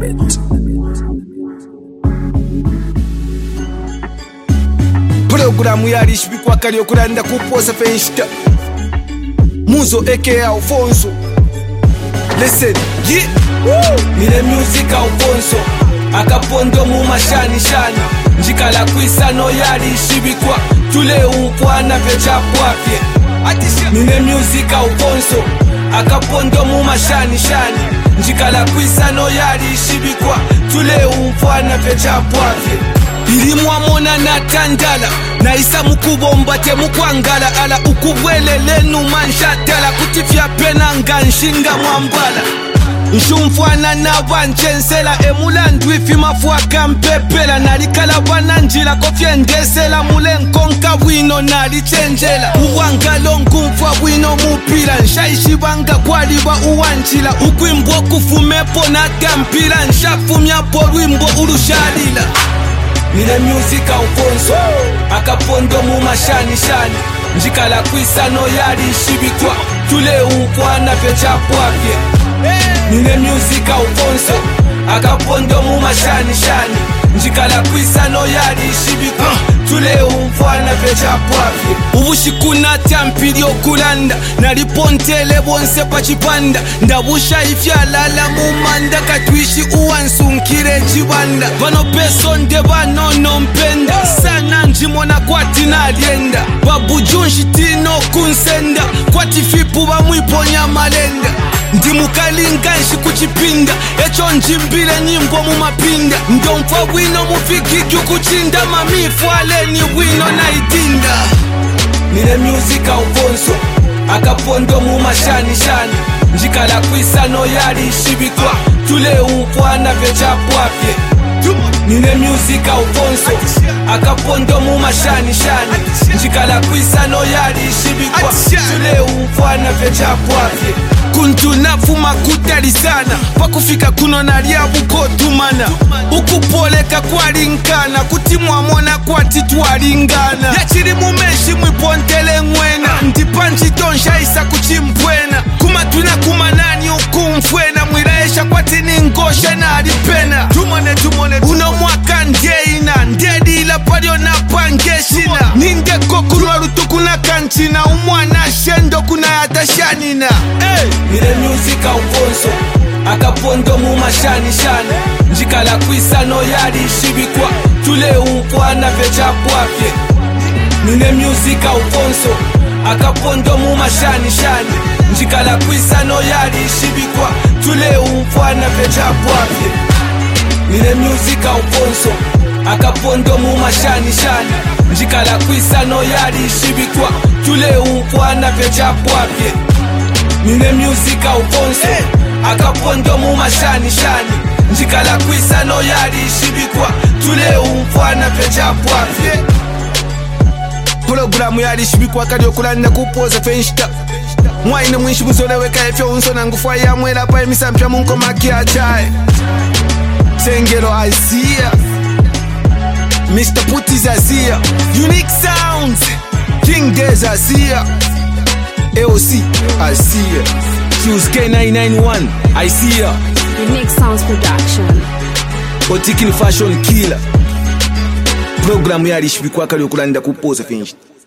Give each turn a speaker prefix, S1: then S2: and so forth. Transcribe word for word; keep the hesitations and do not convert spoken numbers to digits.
S1: bit. Programu yalishibikwa kali okulanda kuposa fenshita Muzo aka Alfonso. Listen, yeah. Woo. Mile music Alfonso akapondo mu mashani shani njikala kwisano yalishibikwa tule umpwana vechapwapye. Mile music Alfonso akapondo mu mashani shani njikala kwisano yalishibikwa tule umpwana vechapwapye. Ilimwa mona na tandala na isa mukubomba te mukwangala ala ukubwelele numanshatala kutifya pena nganshinga mwambala nshumfwana na banchensela emulandu ifi mafuaka mpepela nalikala bananjila kofye ndesela mule nkonka bwino nalichenjela uwangalo nkumfwa bwino mupila nshaishibanga kwaliba uwanchila ukwimbwa kufumepo nakampila nshafumyapo lwimbo ulushalila. Mile music Alfonso akapondo mu mashani shani njikala kwisano yalishibikwa tule umpwana vechapwapye. Mile music Alfonso akapondo mu mashani shani njikala kwisano yalishibikwa tule umpwana vechapwapye. Ubushikuna tampili okulanda nalipontele bonse pachipanda ndabusha ifyalala mumanda katwishi uwansunkire chibanda bano peso nde banono mpenda sana njimona kwati nalienda babujunshi tino kunsenda kwati fipu bamwiponya malenda ndimukalinga nshi kuchipinda echo njimbile nyimbo mumapinda ndomfa bwino mufikiki ukuchinda mamifu aleni bwino naitinda. Mile music Alfonso akapondo mu mashani shani njikala kwisano yalishibikwa tule umpwana vechapwapye. Mile music Alfonso akapondo mu mashani shani njikala kwisano yalishibikwa tule umpwana vechapwapye. Kuntu nafuma kutali sana pakufika kuno nalyabuko tumana ukupoleka kwalinkana kutimwa mona kwati twalingana yachiri mumeshi mwipontele ngwena ndipanchi tonsha isa kuchimpwena kumatuna kumanani ukumfwena mwilaesha kwati ningoshe na alipena tumone tumone uno mwaka ndeina ndedila palio na pangeshina nindeko kulwa lutukuna kanchina umwana shendo kuna yatashanina. Hey! Mile music Alfonso akapondo mu mashani shani njikala kwisano yalishibikwa tule umpwana vechapwapye. Mile music Alfonso akapondo mu mashani shani njikala kwisano yalishibikwa tule umpwana vechapwapye. Mile music Alfonso akapondo mu mashani shani njikala kwisano yalishibikwa tule umpwana vechapwapye. Mile music Alfonso akapondo mu mashani shani njikala kwisano yalishibikwa tule umpwana vechapwapye. Programu yalishibikwa kali okulanda kupoza fenshita mwaine mwishi muzoleweka efyo unsona ngufa ya mwela pa emisampya munkoma kiachae Sengelo Asia Mister Putties Asia Unique Sounds King Dez Asia A O C Asia Choose K nine nine one Asia
S2: Unique Sounds Production
S1: Otikin Fashion Killer. Programu yalishibikwa kali okulanda kupoza fenshita.